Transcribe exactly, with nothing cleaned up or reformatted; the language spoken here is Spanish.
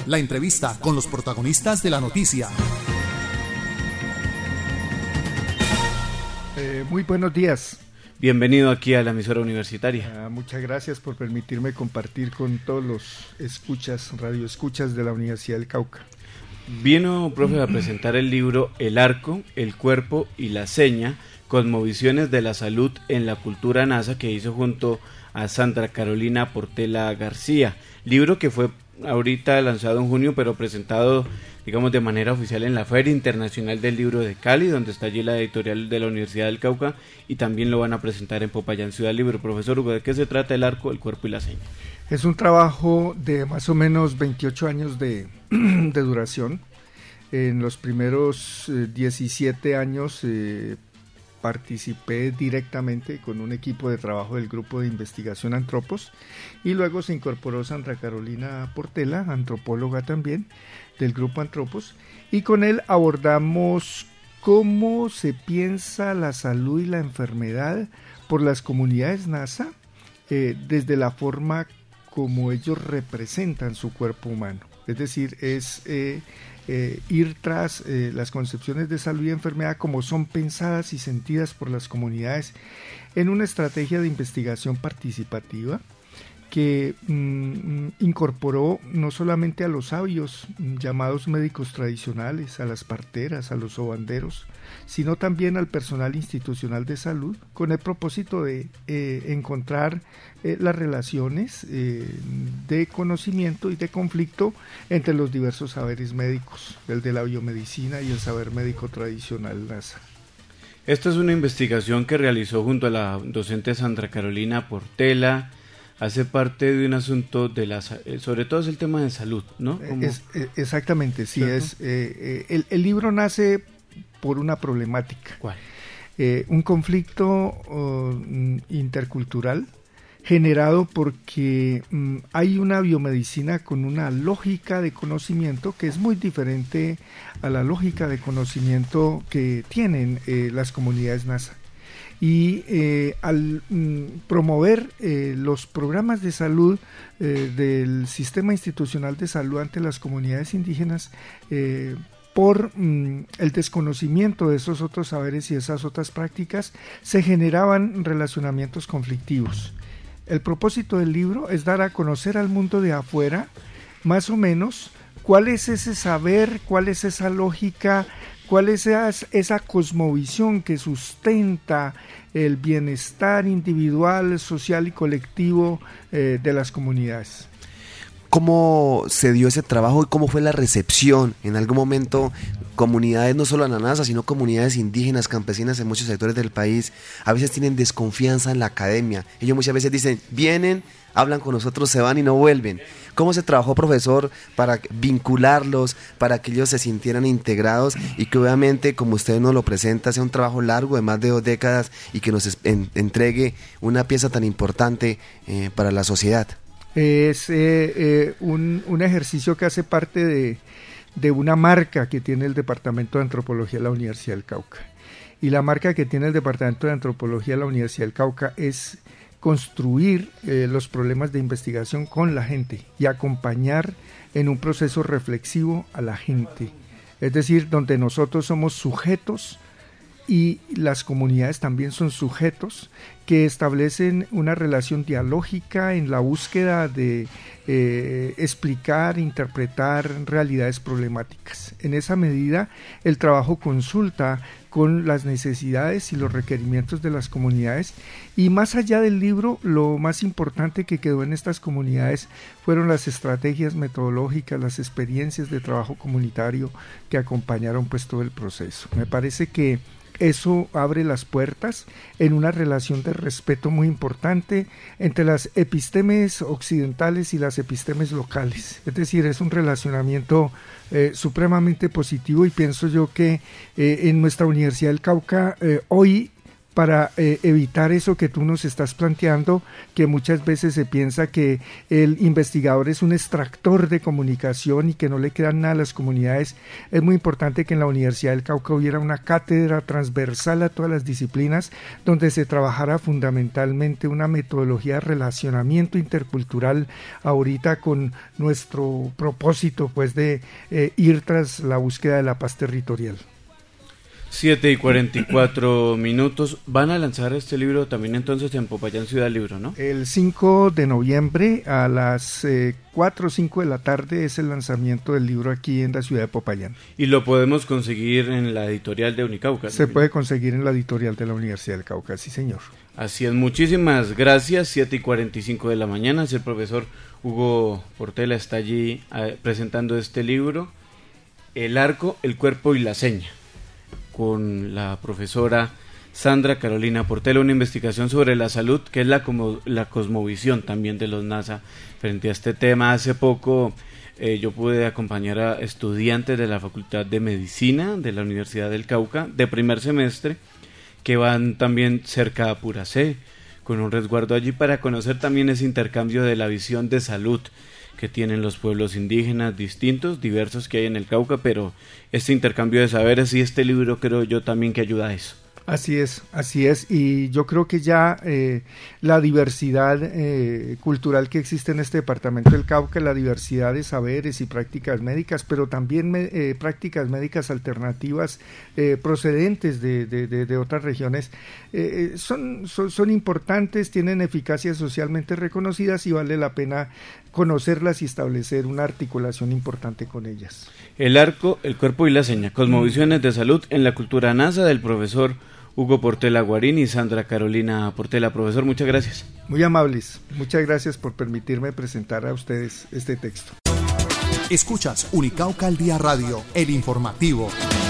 La entrevista con los protagonistas de la noticia. Eh, muy buenos días. Bienvenido aquí a la emisora universitaria. Ah, muchas gracias por permitirme compartir con todos los escuchas, radioescuchas de la Universidad del Cauca. Vino, profe, a presentar el libro El Arco, el Cuerpo y la Seña, Cosmovisiones de la Salud en la Cultura NASA, que hizo junto a Sandra Carolina Portela García. Libro que fue ahorita lanzado en junio, pero presentado, digamos, de manera oficial en la Feria Internacional del Libro de Cali, donde está allí la editorial de la Universidad del Cauca, y también lo van a presentar en Popayán, Ciudad Libre. Profesor Hugo, ¿de qué se trata El Arco, el Cuerpo y la Seña? Es un trabajo de más o menos veintiocho años de, de duración. En los primeros eh, diecisiete años eh, participé directamente con un equipo de trabajo del grupo de investigación Antropos, y luego se incorporó Sandra Carolina Portela, antropóloga también, del grupo Antropos, y con él abordamos cómo se piensa la salud y la enfermedad por las comunidades NASA, eh, desde la forma como ellos representan su cuerpo humano. Es decir, es eh, eh, ir tras eh, las concepciones de salud y enfermedad como son pensadas y sentidas por las comunidades en una estrategia de investigación participativa que mm, incorporó no solamente a los sabios llamados médicos tradicionales, a las parteras, a los sobanderos, sino también al personal institucional de salud, con el propósito de eh, encontrar eh, las relaciones eh, de conocimiento y de conflicto entre los diversos saberes médicos, el de la biomedicina y el saber médico tradicional NASA. Esta es una investigación que realizó junto a la docente Sandra Carolina Portela. Hace parte de un asunto de la, sobre todo es el tema de salud, ¿no? Como... Es, es, exactamente, sí, ¿cierto? es eh, eh, el, el libro nace por una problemática. ¿Cuál? Eh, un conflicto uh, intercultural generado porque um, hay una biomedicina con una lógica de conocimiento que es muy diferente a la lógica de conocimiento que tienen eh, las comunidades NASA. Y eh, al mm, promover eh, los programas de salud eh, del sistema institucional de salud ante las comunidades indígenas, eh, por mm, el desconocimiento de esos otros saberes y esas otras prácticas, se generaban relacionamientos conflictivos. El propósito del libro es dar a conocer al mundo de afuera, más o menos, cuál es ese saber, cuál es esa lógica, cuál es esa, esa cosmovisión que sustenta el bienestar individual, social y colectivo eh, de las comunidades. ¿Cómo se dio ese trabajo y cómo fue la recepción? En algún momento, comunidades, no solo la NASA, sino comunidades indígenas, campesinas en muchos sectores del país, a veces tienen desconfianza en la academia. Ellos muchas veces dicen, vienen, hablan con nosotros, se van y no vuelven. ¿Cómo se trabajó, profesor, para vincularlos, para que ellos se sintieran integrados y que obviamente, como usted nos lo presenta, sea un trabajo largo de más de dos décadas y que nos en, entregue una pieza tan importante eh, para la sociedad? Es eh, eh, un, un ejercicio que hace parte de, de una marca que tiene el Departamento de Antropología de la Universidad del Cauca. Y la marca que tiene el Departamento de Antropología de la Universidad del Cauca es construir eh, los problemas de investigación con la gente y acompañar en un proceso reflexivo a la gente. Es decir, donde nosotros somos sujetos y las comunidades también son sujetos que establecen una relación dialógica en la búsqueda de eh, explicar, interpretar realidades problemáticas. En esa medida, el trabajo consulta con las necesidades y los requerimientos de las comunidades, y más allá del libro, lo más importante que quedó en estas comunidades fueron las estrategias metodológicas, las experiencias de trabajo comunitario que acompañaron pues todo el proceso. Me parece que eso abre las puertas en una relación de respeto muy importante entre las epistemes occidentales y las epistemes locales. Es decir, es un relacionamiento eh, supremamente positivo, y pienso yo que eh, en nuestra Universidad del Cauca eh, hoy para eh, evitar eso que tú nos estás planteando, que muchas veces se piensa que el investigador es un extractor de comunicación y que no le quedan nada a las comunidades. Es muy importante que en la Universidad del Cauca hubiera una cátedra transversal a todas las disciplinas, donde se trabajara fundamentalmente una metodología de relacionamiento intercultural ahorita con nuestro propósito pues de eh, ir tras la búsqueda de la paz territorial. siete y cuarenta y cuatro minutos. Van a lanzar este libro también entonces en Popayán Ciudad Libro, ¿no? El cinco de noviembre a las eh, cuatro o cinco de la tarde es el lanzamiento del libro aquí en la ciudad de Popayán. Y lo podemos conseguir en la editorial de Unicauca. Se ¿no? puede conseguir en la editorial de la Universidad del Cauca, sí señor. Así es, muchísimas gracias. Siete y cuarenta y cinco de la mañana. El profesor Hugo Portela está allí eh, presentando este libro, El arco, el cuerpo y la seña, con la profesora Sandra Carolina Portela, una investigación sobre la salud, que es la, como, la cosmovisión también de los NASA frente a este tema. Hace poco eh, yo pude acompañar a estudiantes de la Facultad de Medicina de la Universidad del Cauca, de primer semestre, que van también cerca a Puracé, con un resguardo allí, para conocer también ese intercambio de la visión de salud que tienen los pueblos indígenas distintos, diversos que hay en el Cauca, pero este intercambio de saberes y este libro creo yo también que ayuda a eso. Así es, así es, y yo creo que ya eh, la diversidad eh, cultural que existe en este departamento del Cauca, la diversidad de saberes y prácticas médicas, pero también me, eh, prácticas médicas alternativas eh, procedentes de, de, de, de otras regiones, eh, son, son, son importantes, tienen eficacias socialmente reconocidas y vale la pena conocerlas y establecer una articulación importante con ellas. El arco, el cuerpo y la seña, cosmovisiones de salud en la cultura NASA, del profesor Hugo Portela Guarín y Sandra Carolina Portela. Profesor, muchas gracias. Muy amables, muchas gracias por permitirme presentar a ustedes este texto. Escuchas Unicauca al Día Radio, el informativo.